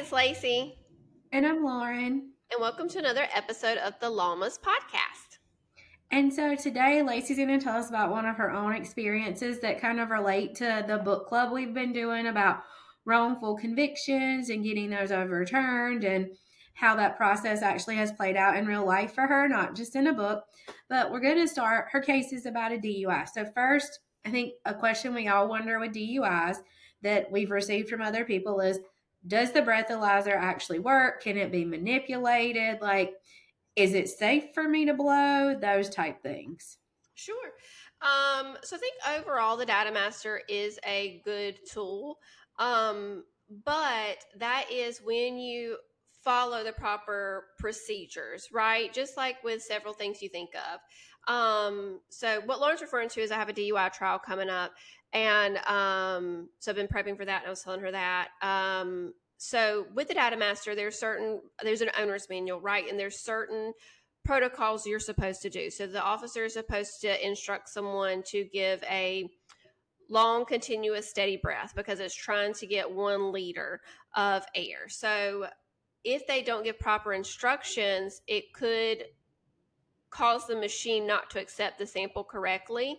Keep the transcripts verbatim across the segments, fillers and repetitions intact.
it's Lacey. And I'm Lauren. And welcome to another episode of the Llamas Podcast. And so today, Lacey's going to tell us about one of her own experiences that kind of relate to the book club we've been doing about wrongful convictions and getting those overturned and how that process actually has played out in real life for her, not just in a book. But we're going to start. Her case is about a D U I. So first, I think a question we all wonder with D U Is that we've received from other people is, does the breathalyzer actually work? Can it be manipulated? Like, is it safe for me to blow? Those type things. Sure. Um, so I think overall the Data Master is a good tool, um, but that is when you follow the proper procedures, right? Just like with several things you think of. Um, so what Lauren's referring to is I have a D U I trial coming up, and um, so I've been prepping for that, and I was telling her that. Um, so with the Data Master, there's certain there's an owner's manual, right? And there's certain protocols you're supposed to do. So the officer is supposed to instruct someone to give a long, continuous, steady breath because it's trying to get one liter of air. So if they don't give proper instructions, it could cause the machine not to accept the sample correctly.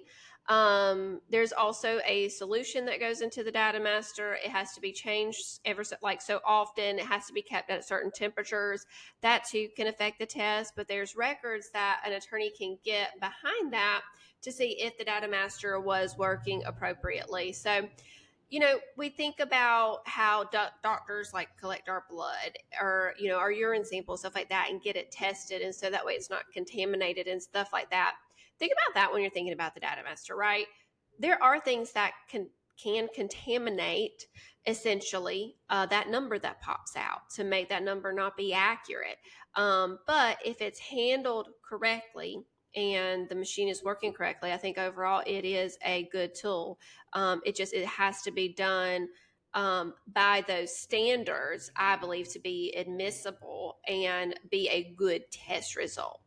Um, there's also a solution that goes into the Data Master. It has to be changed ever so, like so often. It has to be kept at certain temperatures. That too can affect the test, but there's records that an attorney can get behind that to see if the Data Master was working appropriately. So, you know, we think about how do- doctors like collect our blood or, you know, our urine samples, stuff like that, and get it tested. And so that way it's not contaminated and stuff like that. Think about that when you're thinking about the Data Master, right? There are things that can can contaminate essentially uh, that number that pops out to make that number not be accurate. Um, but if it's handled correctly and the machine is working correctly, I think overall it is a good tool. Um, it just it has to be done um, by those standards, I believe, to be admissible and be a good test result.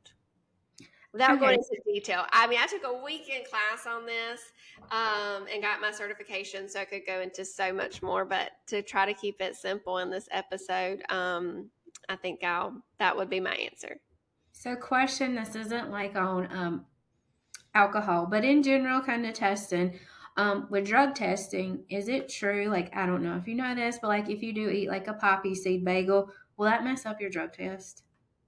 Without going Okay. into detail, I mean, I took a weekend class on this um, and got my certification, so I could go into so much more. But to try to keep it simple in this episode, um, I think I'll that would be my answer. So, question, this isn't like on um, alcohol, but in general, kind of testing. Um, with drug testing, is it true? Like, I don't know if you know this, but like if you do eat like a poppy seed bagel, will that mess up your drug test?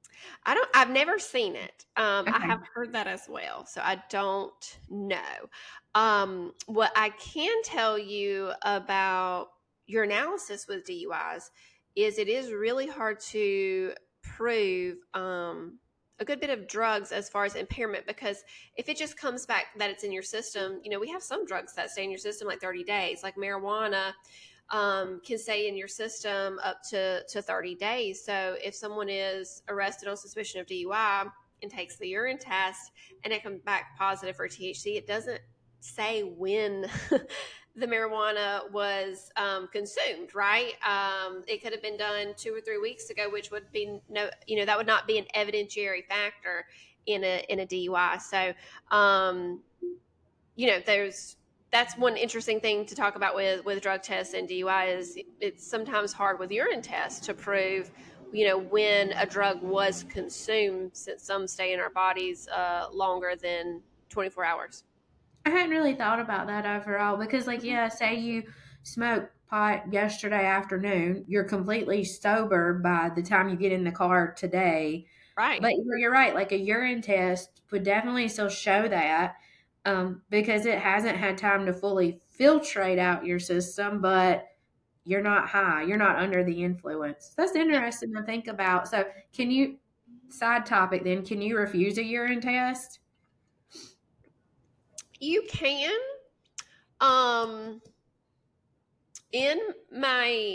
I don't. I've never seen it. Um, I Okay. have heard that as well, so I don't know. Um, what I can tell you about your analysis with D U Is is it is really hard to prove um, a good bit of drugs as far as impairment, because if it just comes back that it's in your system, you know, we have some drugs that stay in your system like thirty days, like marijuana um, can stay in your system up to, to thirty days. So if someone is arrested on suspicion of D U I and takes the urine test and it comes back positive for T H C, it doesn't say when the marijuana was um, consumed, right? Um, it could have been done two or three weeks ago, which would be no, you know, that would not be an evidentiary factor in a in a D U I. So, um, you know, there's that's one interesting thing to talk about with with drug tests and D U I is it's sometimes hard with urine tests to prove, you know, when a drug was consumed, since some stay in our bodies uh, longer than twenty-four hours. I hadn't really thought about that overall because, like, yeah, say you smoked pot yesterday afternoon, you're completely sober by the time you get in the car today. Right. But you're you're right, like a urine test would definitely still show that um, because it hasn't had time to fully filtrate out your system, but you're not high, you're not under the influence. That's interesting to think about. So, can you, side topic then, can you refuse a urine test? You can. Um, in my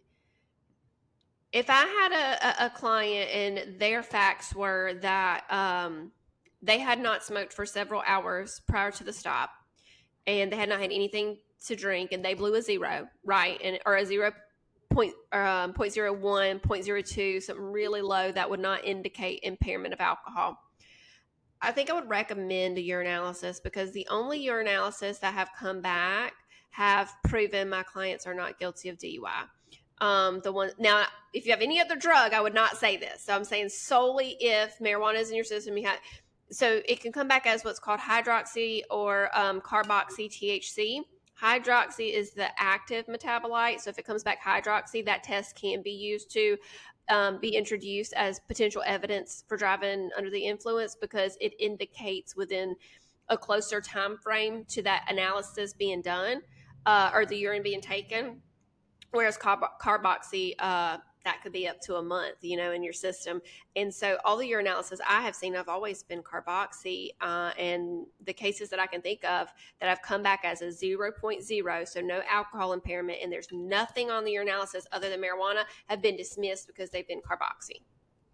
if I had a, a, a client and their facts were that um, they had not smoked for several hours prior to the stop and they had not had anything to drink and they blew a zero, right? And or a zero point um, point zero one, point zero two, something really low that would not indicate impairment of alcohol. I think I would recommend a urinalysis because the only urinalysis that have come back have proven my clients are not guilty of D U I. Um, the one now, if you have any other drug, I would not say this. So I'm saying solely if marijuana is in your system, you have. So it can come back as what's called hydroxy or um, carboxy T H C. Hydroxy is the active metabolite. So if it comes back hydroxy, that test can be used to um, be introduced as potential evidence for driving under the influence, because it indicates within a closer time frame to that analysis being done, uh, or the urine being taken. Whereas carb- carboxy, uh, that could be up to a month, you know, in your system. And so all the urinalysis I have seen, I've always been carboxy. Uh, and the cases that I can think of that have come back as a zero point zero, so no alcohol impairment, and there's nothing on the urinalysis other than marijuana, have been dismissed because they've been carboxy.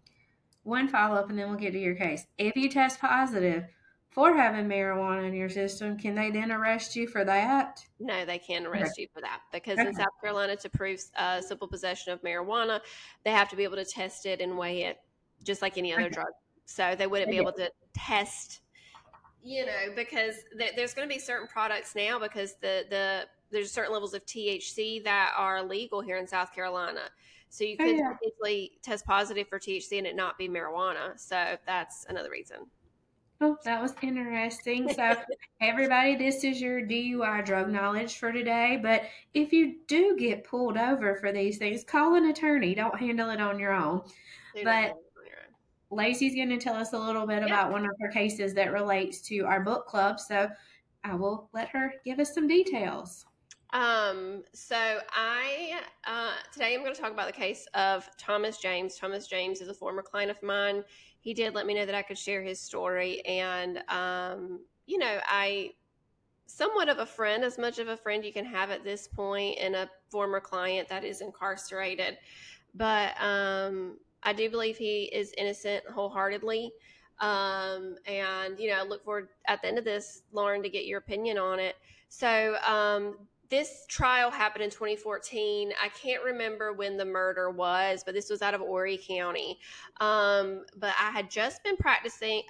One follow-up, and then we'll get to your case. If you test positive for having marijuana in your system, can they then arrest you for that? No, they can't Okay. arrest you for that, because Okay. in South Carolina, to prove uh, simple possession of marijuana, they have to be able to test it and weigh it just like any other Okay. drug. So they wouldn't be Okay. able to test, you know, because th- there's going to be certain products now, because the the there's certain levels of T H C that are legal here in South Carolina. So you Oh, could yeah. potentially test positive for T H C and it not be marijuana. So that's another reason. Oh, that was interesting. So, everybody, this is your D U I drug knowledge for today. But if you do get pulled over for these things, call an attorney. Don't handle it on your own. Do not But handle it on your own. Lacey's going to tell us a little bit Yeah. about one of her cases that relates to our book club. So, I will let her give us some details. Um, so I, uh, today I'm going to talk about the case of Thomas James. Thomas James is a former client of mine. He did let me know that I could share his story. And, um, you know, I, somewhat of a friend, as much of a friend you can have at this point, and a former client that is incarcerated. But, um, I do believe he is innocent wholeheartedly. Um, and, you know, I look forward at the end of this, Lauren, to get your opinion on it. So, um, this trial happened in twenty fourteen. I can't remember when the murder was, but this was out of Horry County. Um, but I had just been practicing.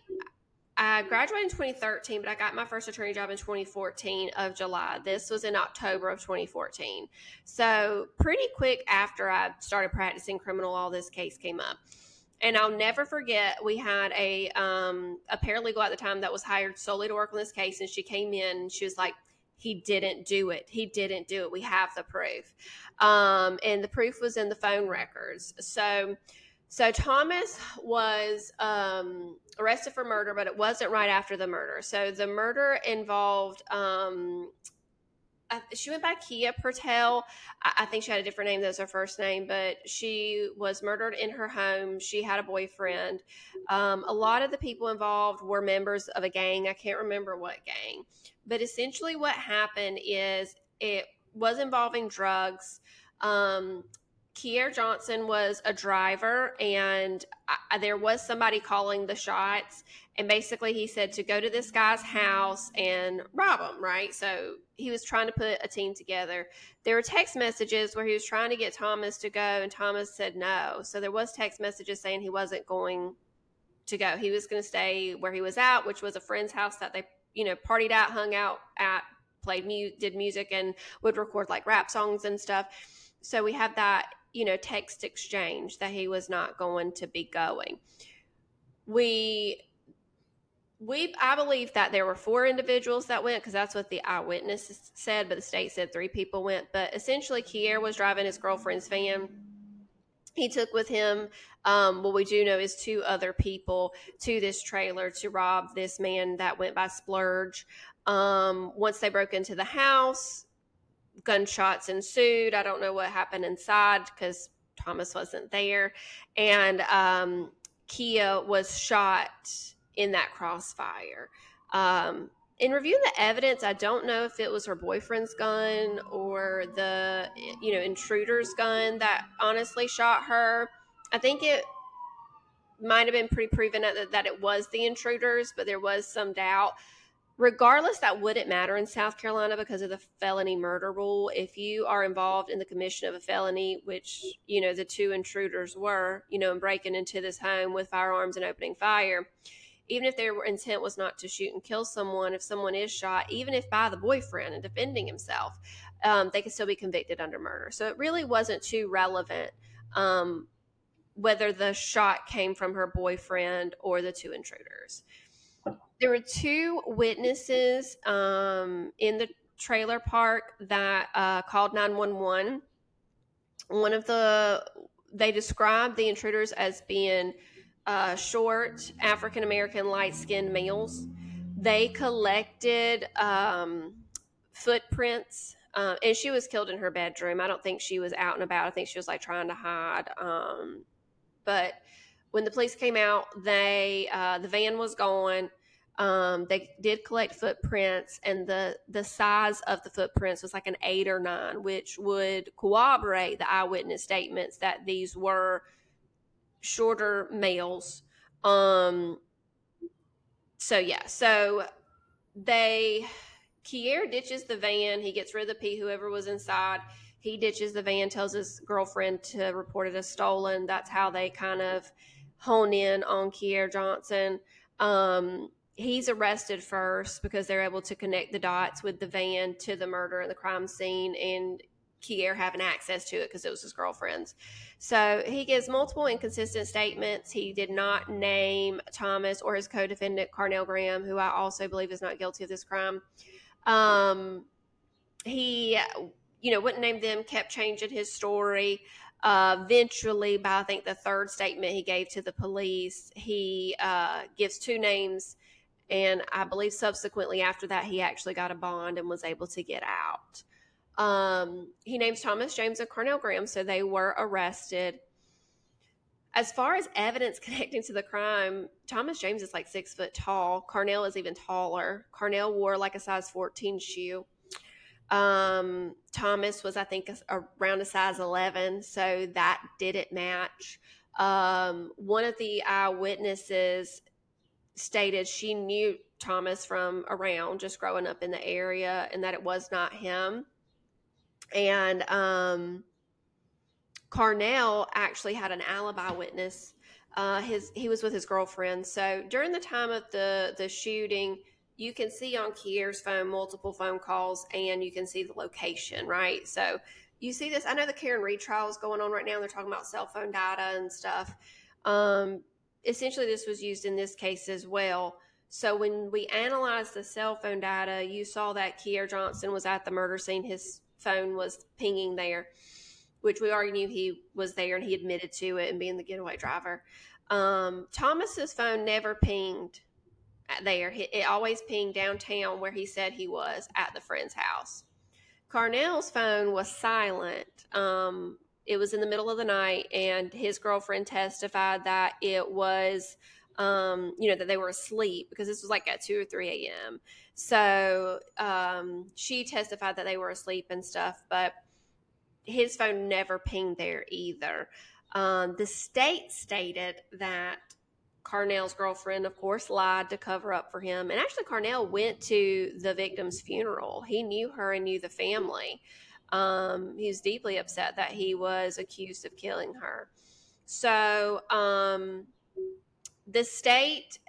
I graduated in twenty thirteen, but I got my first attorney job in twenty fourteen of July. This was in October of twenty fourteen. So pretty quick after I started practicing criminal law, this case came up. And I'll never forget, we had a um, a paralegal at the time that was hired solely to work on this case, and she came in and she was like, he didn't do it. He didn't do it. We have the proof. Um, and the proof was in the phone records. So so Thomas was um, arrested for murder, but it wasn't right after the murder. So the murder involved, um, I, she went by Kia Pertel. I, I think she had a different name. That was her first name, but she was murdered in her home. She had a boyfriend. Um, a lot of the people involved were members of a gang. I can't remember what gang, but essentially what happened is it was involving drugs. Um, Kier Johnson was a driver, and I, there was somebody calling the shots. And basically, he said to go to this guy's house and rob him, right? So he was trying to put a team together. There were text messages where he was trying to get Thomas to go, and Thomas said no. So there was text messages saying he wasn't going to go. He was going to stay where he was at, which was a friend's house that they, you know, partied at, hung out at, played mu- did music, and would record like rap songs and stuff. So we have that, you know, text exchange that he was not going to be going. We We, I believe that there were four individuals that went, because that's what the eyewitness said, but the state said three people went. But essentially, Kier was driving his girlfriend's van. He took with him, um, what we do know is two other people to this trailer to rob this man that went by Splurge. Um, once they broke into the house, gunshots ensued. I don't know what happened inside because Thomas wasn't there. And um, Kia was shot in that crossfire. Um, in reviewing the evidence, I don't know if it was her boyfriend's gun or the, you know, intruder's gun that honestly shot her. I think it might have been pretty proven that, that it was the intruders, but there was some doubt. Regardless, that wouldn't matter in South Carolina because of the felony murder rule. If you are involved in the commission of a felony, which, you know, the two intruders were, you know, and breaking into this home with firearms and opening fire, even if their intent was not to shoot and kill someone, if someone is shot, even if by the boyfriend and defending himself, um, they can still be convicted under murder. So it really wasn't too relevant um, whether the shot came from her boyfriend or the two intruders. There were two witnesses um, in the trailer park that uh, called nine one one. One of the, they described the intruders as being uh, short, African American, light skinned males. They collected um, footprints, uh, and she was killed in her bedroom. I don't think she was out and about. I think she was like trying to hide. Um, but when the police came out, they uh, the van was gone. Um, they did collect footprints, and the the size of the footprints was like an eight or nine, which would corroborate the eyewitness statements that these were shorter males. Um, so yeah, so they Kier ditches the van. He gets rid of the P, whoever was inside. He ditches the van, tells his girlfriend to report it as stolen. That's how they kind of hone in on Kier Johnson. Um, he's arrested first because they're able to connect the dots with the van to the murder and the crime scene, and Kier having access to it because it was his girlfriend's. So he gives multiple inconsistent statements. He did not name Thomas or his co-defendant, Carnell Graham, who I also believe is not guilty of this crime. Um, he, you know, wouldn't name them, kept changing his story. Uh, eventually, by I think the third statement he gave to the police, he uh, gives two names, and I believe subsequently after that he actually got a bond and was able to get out. Um, he names Thomas James and Carnell Graham, so they were arrested. As far as evidence connecting to the crime, Thomas James is like six foot tall. Carnell is even taller. Carnell wore like a size fourteen shoe. Um, Thomas was, I think, a, around a size eleven, so that didn't match. Um, one of the eyewitnesses stated she knew Thomas from around, just growing up in the area, and that it was not him. And um, Carnell actually had an alibi witness. Uh, his he was with his girlfriend. So during the time of the the shooting, you can see on Kier's phone multiple phone calls, and you can see the location, right? So you see this. I know the Karen Read trial is going on right now. They're talking about cell phone data and stuff. Um, essentially, this was used in this case as well. So when we analyzed the cell phone data, you saw that Kier Johnson was at the murder scene. His phone was pinging there, which we already knew he was there, and he admitted to it and being the getaway driver. Um, Thomas's phone never pinged there. It always pinged downtown where he said he was at the friend's house. Carnell's phone was silent. Um, it was in the middle of the night, and his girlfriend testified that it was, um, you know, that they were asleep because this was like at two or three a.m. So um, she testified that they were asleep and stuff, but his phone never pinged there either. Um, the state stated that Carnell's girlfriend, of course, lied to cover up for him. And actually, Carnell went to the victim's funeral. He knew her and knew the family. Um, he was deeply upset that he was accused of killing her. So um, the state,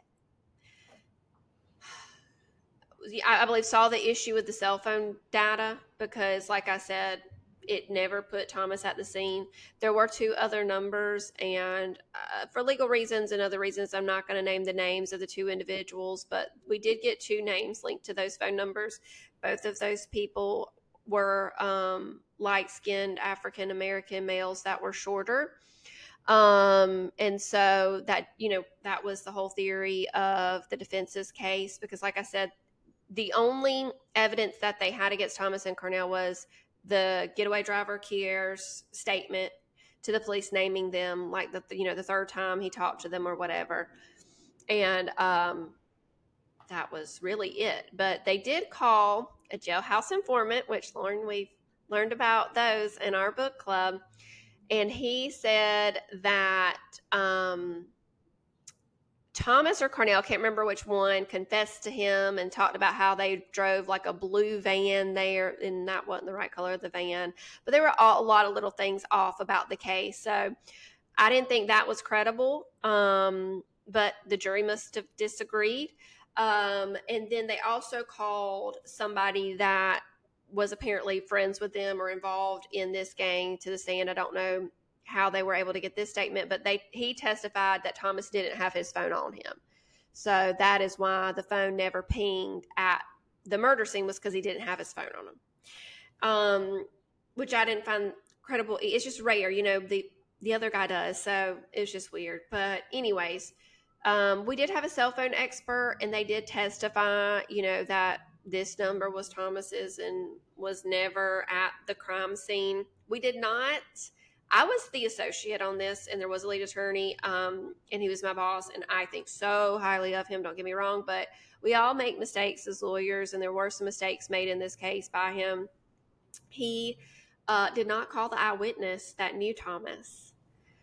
I believe, saw the issue with the cell phone data because, like I said, it never put Thomas at the scene. There were two other numbers, and uh, for legal reasons and other reasons, I'm not going to name the names of the two individuals, but we did get two names linked to those phone numbers. Both of those people were um, light-skinned African-American males that were shorter. Um, and so that, you know, that was the whole theory of the defense's case, because like I said, the only evidence that they had against Thomas and Carnell was the getaway driver Kier's statement to the police naming them, like the you know the third time he talked to them or whatever, and um, that was really it. But they did call a jailhouse informant, which Lauren, we learned about those in our book club, and he said that um, Thomas or Carnell, I can't remember which one, confessed to him and talked about how they drove like a blue van there, and that wasn't the right color of the van. But there were all, a lot of little things off about the case. So I didn't think that was credible. Um, but the jury must have disagreed. Um, and then they also called somebody that was apparently friends with them or involved in this gang to the stand. I don't know how they were able to get this statement, but they he testified that Thomas didn't have his phone on him. So that is why the phone never pinged at the murder scene, was because he didn't have his phone on him. Um, which I didn't find credible. It's just rare, you know, the, the other guy does. So it was just weird. But anyways, um, we did have a cell phone expert, and they did testify, you know, that this number was Thomas's and was never at the crime scene. We did not. I was the associate on this, and there was a lead attorney, um, and he was my boss, and I think so highly of him, don't get me wrong, but we all make mistakes as lawyers, and there were some mistakes made in this case by him. He uh, did not call the eyewitness that knew Thomas.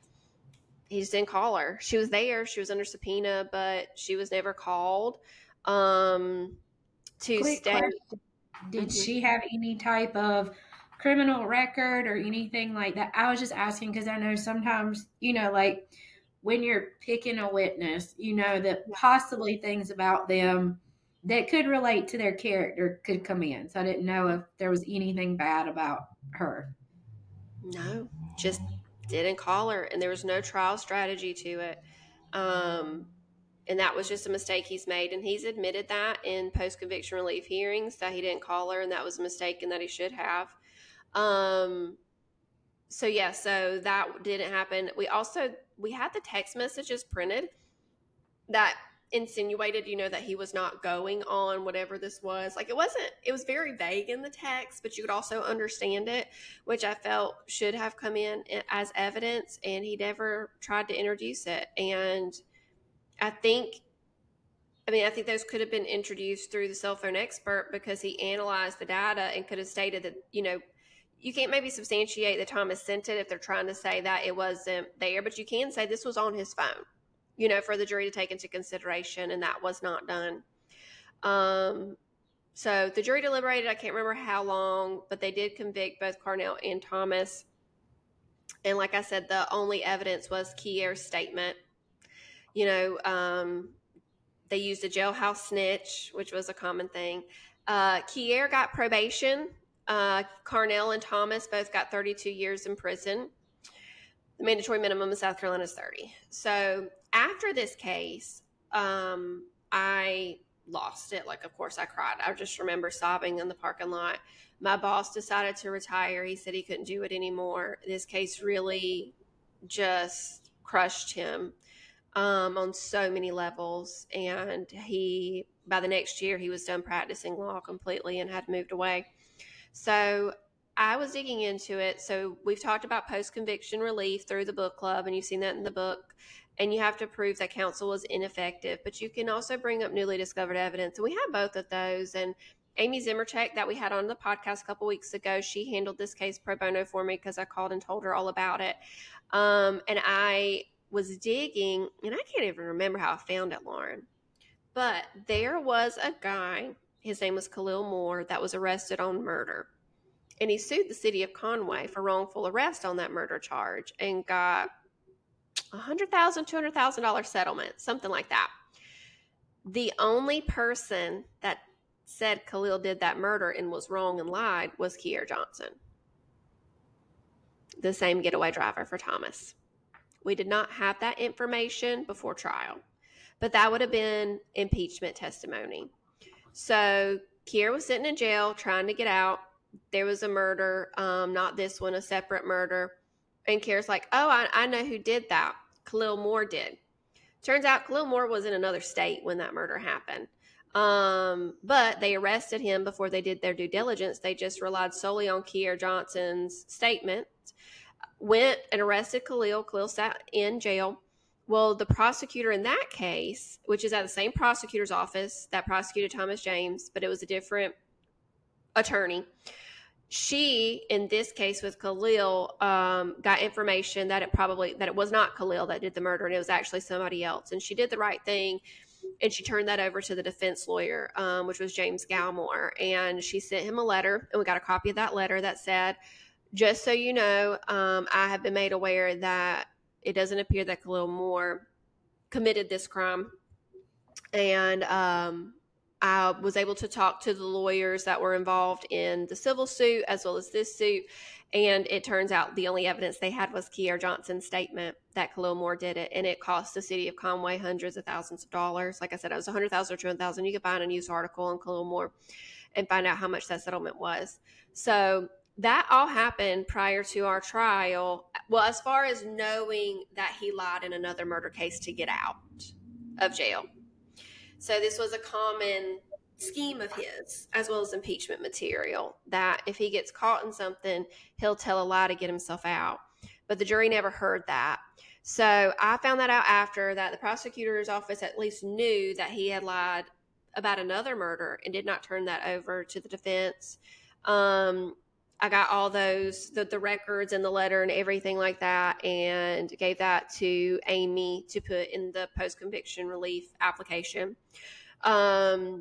He just didn't call her. She was there. She was under subpoena, but she was never called um, to Quick stay. question. Did mm-hmm. she have any type of criminal record or anything like that? I was just asking because I know sometimes, you know, like when you're picking a witness, you know, that possibly things about them that could relate to their character could come in. So I didn't know if there was anything bad about her. No, just didn't call her, and there was no trial strategy to it. Um, and that was just a mistake he's made, and he's admitted that in post-conviction relief hearings, that he didn't call her, and that was a mistake and that he should have. Um, so yeah, so that didn't happen. We also, we had the text messages printed that insinuated, you know, that he was not going on whatever this was. Like, it wasn't, it was very vague in the text, but you could also understand it, which I felt should have come in as evidence, and he never tried to introduce it. And I think, I mean, I think those could have been introduced through the cell phone expert, because he analyzed the data and could have stated that, you know, you can't maybe substantiate that Thomas sent it if they're trying to say that it wasn't there, but you can say this was on his phone, you know, for the jury to take into consideration, and that was not done. Um, so the jury deliberated, I can't remember how long, but they did convict both Carnell and Thomas. And like I said, the only evidence was Kier's statement. You know, um, they used a jailhouse snitch, which was a common thing. Uh, Kier got probation. Uh, Carnell and Thomas both got thirty-two years in prison. The mandatory minimum in South Carolina is thirty. So after this case, um, I lost it. Like, of course I cried. I just remember sobbing in the parking lot. My boss decided to retire. He said he couldn't do it anymore. This case really just crushed him um, on so many levels. And he, by the next year, he was done practicing law completely and had moved away. So I was digging into it. So we've talked about post-conviction relief through the book club, and you've seen that in the book. And you have to prove that counsel was ineffective, but you can also bring up newly discovered evidence. And we have both of those. And Amy Zimmercheck, that we had on the podcast a couple weeks ago, she handled this case pro bono for me because I called and told her all about it. Um, and I was digging, and I can't even remember how I found it, Lauren. But there was a guy, his name was Khalil Moore, that was arrested on murder. And he sued the city of Conway for wrongful arrest on that murder charge and got one hundred thousand dollars, two hundred thousand dollars settlement, something like that. The only person that said Khalil did that murder and was wrong and lied was Kier Johnson, the same getaway driver for Thomas. We did not have that information before trial, but that would have been impeachment testimony. So Kier was sitting in jail trying to get out. There was a murder, um, not this one, a separate murder. And Kier's like, oh, I, I know who did that. Khalil Moore did. Turns out Khalil Moore was in another state when that murder happened. Um, but they arrested him before they did their due diligence. They just relied solely on Kier Johnson's statement. Went and arrested Khalil. Khalil sat in jail. Well, the prosecutor in that case, which is at the same prosecutor's office that prosecuted Thomas James, but it was a different attorney, she, in this case with Khalil, um, got information that it probably, that it was not Khalil that did the murder, and it was actually somebody else. And she did the right thing, and she turned that over to the defense lawyer, um, which was James Galmore. And she sent him a letter, and we got a copy of that letter that said, just so you know, um, I have been made aware that it doesn't appear that Khalil Moore committed this crime. And um, I was able to talk to the lawyers that were involved in the civil suit as well as this suit. And it turns out the only evidence they had was Kier Johnson's statement that Khalil Moore did it. And it cost the city of Conway hundreds of thousands of dollars. Like I said, it was one hundred thousand dollars or two hundred thousand dollars. You could find a news article on Khalil Moore and find out how much that settlement was. So that all happened prior to our trial. Well, as far as knowing that he lied in another murder case to get out of jail. So this was a common scheme of his, as well as impeachment material, that if he gets caught in something, he'll tell a lie to get himself out. But the jury never heard that. So I found that out after that the prosecutor's office at least knew that he had lied about another murder and did not turn that over to the defense. Um, I got all those, the, the records and the letter and everything like that, and gave that to Amy to put in the post-conviction relief application. Um,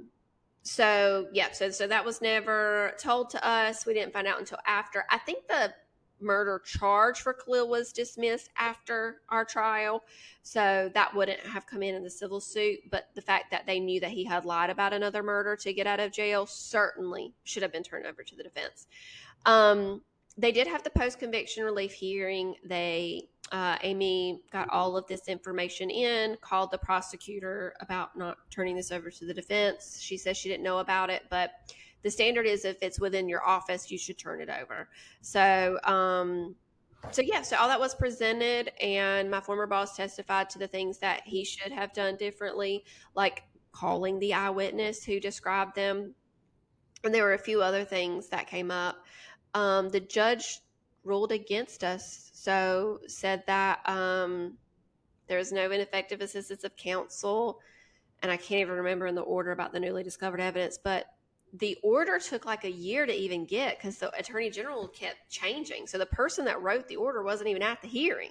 so, yeah, so, so that was never told to us. We didn't find out until after. I think the murder charge for Khalil was dismissed after our trial, so that wouldn't have come in in the civil suit. But the fact that they knew that he had lied about another murder to get out of jail certainly should have been turned over to the defense. Um, they did have the post-conviction relief hearing. They, uh, Amy got all of this information in, called the prosecutor about not turning this over to the defense. She says she didn't know about it, but the standard is if it's within your office, you should turn it over. So, um, so yeah, so all that was presented, and my former boss testified to the things that he should have done differently, like calling the eyewitness who described them. And there were a few other things that came up. Um, the judge ruled against us, so said that um, there was no ineffective assistance of counsel, and I can't even remember in the order about the newly discovered evidence, but the order took like a year to even get because the attorney general kept changing. So the person that wrote the order wasn't even at the hearing.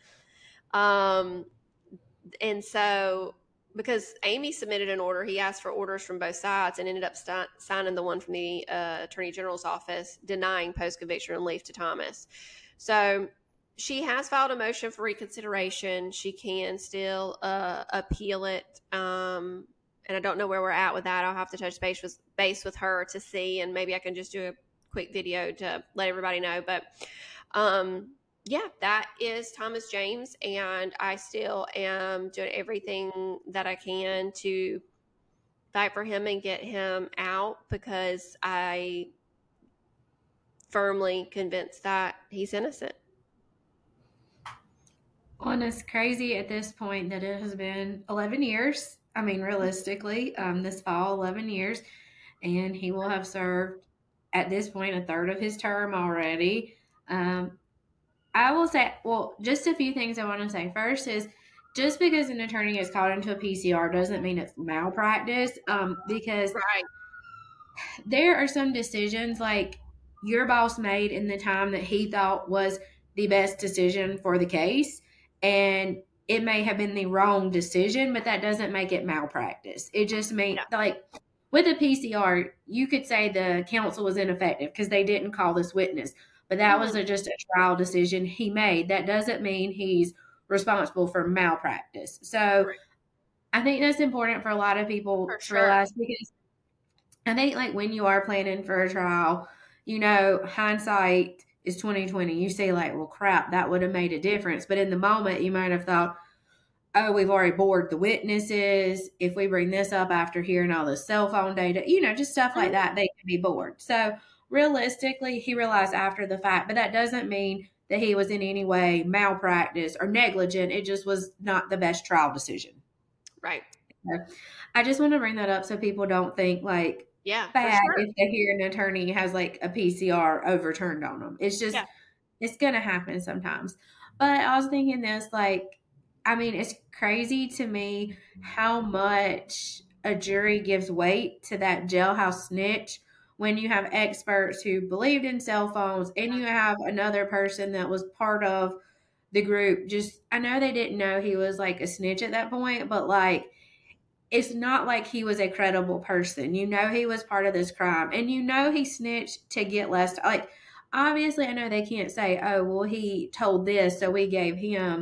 Um, and so because Amy submitted an order, he asked for orders from both sides and ended up st- signing the one from the uh, attorney general's office denying post-conviction relief to Thomas. So she has filed a motion for reconsideration. She can still uh, appeal it. Um, and I don't know where we're at with that. I'll have to touch base with, base with her to see, and maybe I can just do a quick video to let everybody know. But um, yeah, that is Thomas James, and I still am doing everything that I can to fight for him and get him out, because I firmly convinced that he's innocent. Well, and it's crazy at this point that it has been eleven years. I mean, realistically, um, this fall, eleven years, and he will have served at this point a third of his term already. Um, I will say, well, just a few things I want to say. First is, just because an attorney is called into a P C R doesn't mean it's malpractice, um, because Right. there are some decisions like your boss made in the time that he thought was the best decision for the case, and it may have been the wrong decision, but that doesn't make it malpractice. It just means, Yeah. like, with a P C R, you could say the counsel was ineffective because they didn't call this witness. But that was a, just a trial decision he made. That doesn't mean he's responsible for malpractice. So Right. I think that's important for a lot of people For to sure. realize, because I think, like, when you are planning for a trial, you know, hindsight is twenty twenty. You say, like, well, crap, that would have made a difference. But in the moment, you might have thought, oh, we've already bored the witnesses. If we bring this up after hearing all the cell phone data, you know, just stuff like Mhm. that, they can be bored. So realistically, he realized after the fact, but that doesn't mean that he was in any way malpractice or negligent. It just was not the best trial decision. Right. So I just want to bring that up so people don't think, like, Yeah, for bad sure. if they hear an attorney has, like, a P C R overturned on them. It's just, Yeah. it's going to happen sometimes. But I was thinking this, like, I mean, it's crazy to me how much a jury gives weight to that jailhouse snitch when you have experts who believed in cell phones, and you have another person that was part of the group. Just, I know they didn't know he was like a snitch at that point, but like, it's not like he was a credible person. You know, he was part of this crime, and you know, he snitched to get less. Like, obviously, I know they can't say, oh, well, he told this, so we gave him,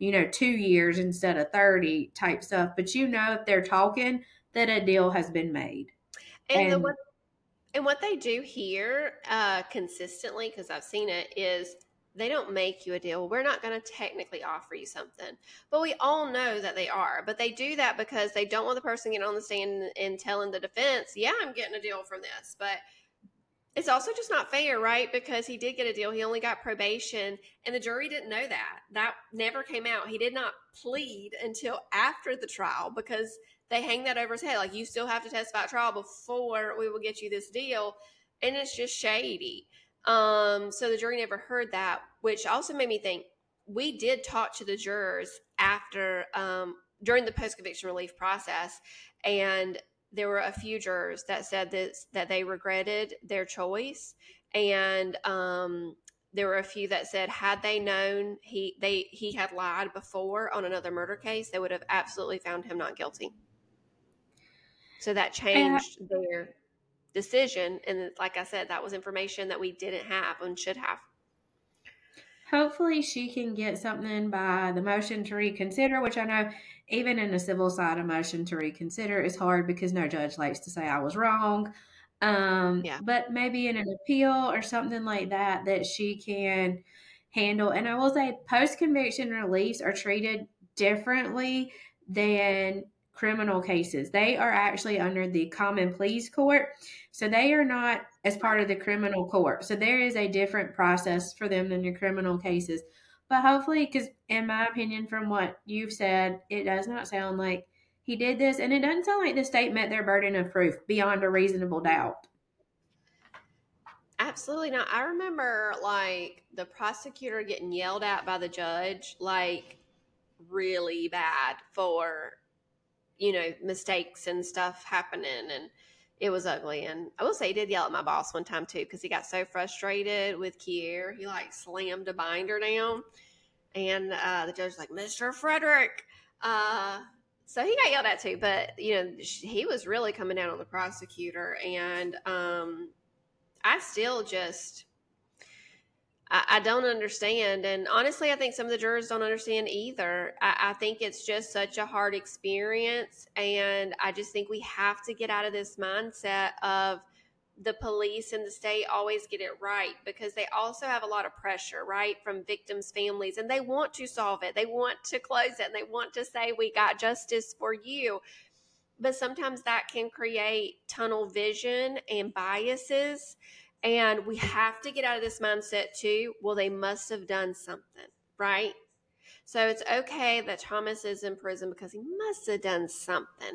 you know, two years instead of thirty type stuff. But you know, if they're talking, that a deal has been made. And the And what and what they do here uh, consistently, because I've seen it, is they don't make you a deal. We're not going to technically offer you something, but we all know that they are. But they do that because they don't want the person getting on the stand and telling the defense, "Yeah, I'm getting a deal from this," but it's also just not fair, right? Because he did get a deal. He only got probation, and the jury didn't know that. That never came out. He did not plead until after the trial because they hang that over his head. Like, you still have to testify at trial before we will get you this deal. And it's just shady. Um, so the jury never heard that, which also made me think we did talk to the jurors after, um, during the post-conviction relief process, and there were a few jurors that said that that they regretted their choice, and um, there were a few that said had they known he they he had lied before on another murder case, they would have absolutely found him not guilty. So that changed their decision, and like I said, that was information that we didn't have and should have. Hopefully she can get something by the motion to reconsider, which I know even in the civil side, a motion to reconsider is hard because no judge likes to say I was wrong. Um, Yeah. but maybe in an appeal or something like that that she can handle. And I will say post-conviction reliefs are treated differently than criminal cases. They are actually under the common pleas court. So they are not as part of the criminal court. So there is a different process for them than your criminal cases. But hopefully, because in my opinion, from what you've said, it does not sound like he did this. And it doesn't sound like the state met their burden of proof beyond a reasonable doubt. Absolutely not. I remember like the prosecutor getting yelled at by the judge, like really bad for, you know, mistakes and stuff happening, and it was ugly. And I will say he did yell at my boss one time too, because he got so frustrated with Kier. He like slammed a binder down, and uh, the judge was like, "Mister Frederick." Uh, so he got yelled at too, but you know, he was really coming down on the prosecutor, and um, I still just I, I don't understand. And honestly, I think some of the jurors don't understand either. I, I think it's just such a hard experience. And I just think we have to get out of this mindset of the police and the state always get it right, because they also have a lot of pressure, right, from victims' families, and they want to solve it. They want to close it, and they want to say, we got justice for you. But sometimes that can create tunnel vision and biases. And we have to get out of this mindset too. Well, they must have done something, right? So it's okay that Thomas is in prison because he must have done something.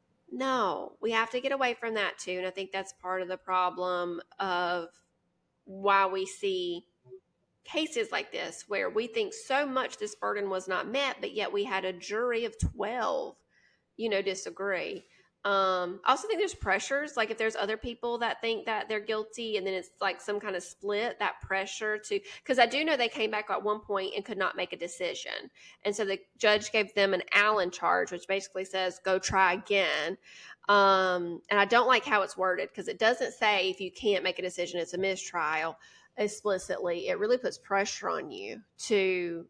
No, we have to get away from that too. And I think that's part of the problem of why we see cases like this, where we think so much this burden was not met, but yet we had a jury of twelve, you know, disagree. Um, I also think there's pressures, like if there's other people that think that they're guilty and then it's like some kind of split, that pressure to, because I do know they came back at one point and could not make a decision. And so the judge gave them an Allen charge, which basically says, go try again. Um, and I don't like how it's worded, because it doesn't say if you can't make a decision, it's a mistrial explicitly. It really puts pressure on you to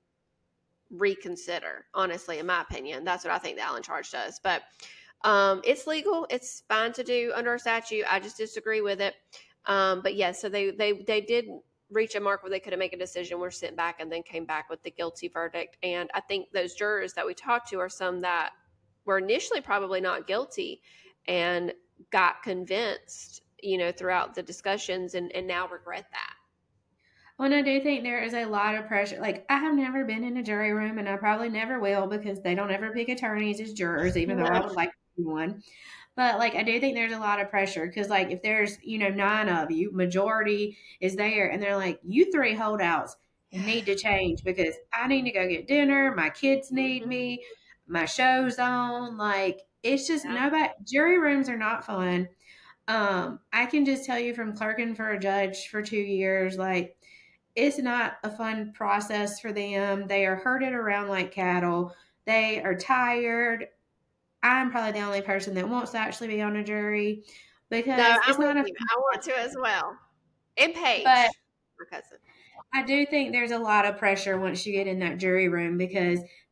reconsider, honestly, in my opinion. That's what I think the Allen charge does. But um, it's legal. It's fine to do under a statute. I just disagree with it. Um, but yes, yeah, so they, they, they did reach a mark where they couldn't make a decision, were sent back, and then came back with the guilty verdict. And I think those jurors that we talked to are some that were initially probably not guilty and got convinced, you know, throughout the discussions, and, and now regret that. Well, and I do think there is a lot of pressure. Like, I have never been in a jury room, and I probably never will, because they don't ever pick attorneys as jurors, even though I would like to be one. But, like, I do think there's a lot of pressure, because, like, if there's, you know, nine of you, majority is there, and they're like, you three holdouts need to change, because I need to go get dinner, my kids need me, my show's on. Like, it's just, yeah. Nobody, jury rooms are not fun. Um, I can just tell you from clerking for a judge for two years, like, it's not a fun process for them. They are herded around like cattle. They are tired. I'm probably the only person that wants to actually be on a jury, because no, it's I'm not a you. I want to as well. And Paige, but my cousin. I do think there's a lot of pressure once you get in that jury room, because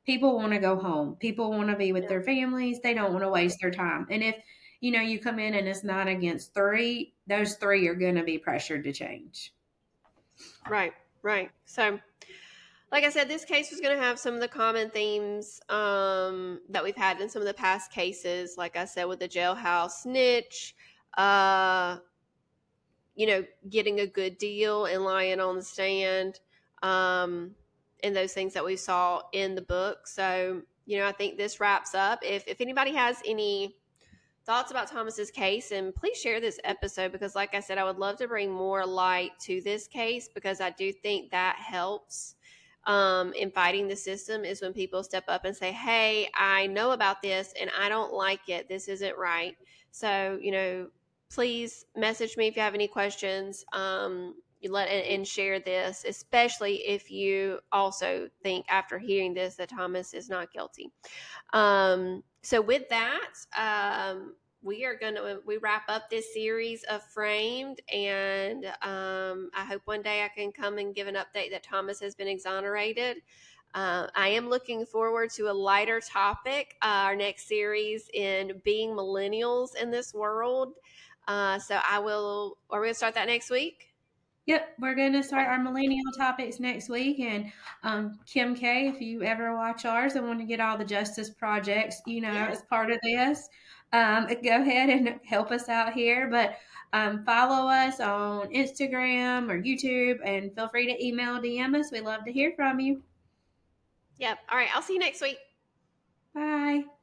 people want to go home. People want to be with Yeah. their families. They don't want to waste their time. And if, you know, you come in and it's nine against three, those three are going to be pressured to change. Right, right. So, like I said, this case was going to have some of the common themes um, that we've had in some of the past cases. Like I said, with the jailhouse snitch, uh, you know, getting a good deal and lying on the stand, um, and those things that we saw in the book. So, you know, I think this wraps up. If if anybody has any thoughts about Thomas's case, and please share this episode, because like I said, I would love to bring more light to this case, because I do think that helps um, in fighting the system, is when people step up and say, hey, I know about this and I don't like it. This isn't right. So, you know, please message me if you have any questions. Um, you let and share this, especially if you also think after hearing this that Thomas is not guilty. Um, so with that, um, we are going to, we wrap up this series of Framed, and um, I hope one day I can come and give an update that Thomas has been exonerated. Uh, I am looking forward to a lighter topic, uh, our next series in being millennials in this world. Uh, so I will, are we going to start that next week? Yep, we're going to start our millennial topics next week. And um, Kim K, if you ever watch ours and want to get all the justice projects, you know, Yes. as part of this, um, go ahead and help us out here. But um, follow us on Instagram or YouTube, and feel free to email, D M us. We love to hear from you. Yep. All right. I'll see you next week. Bye.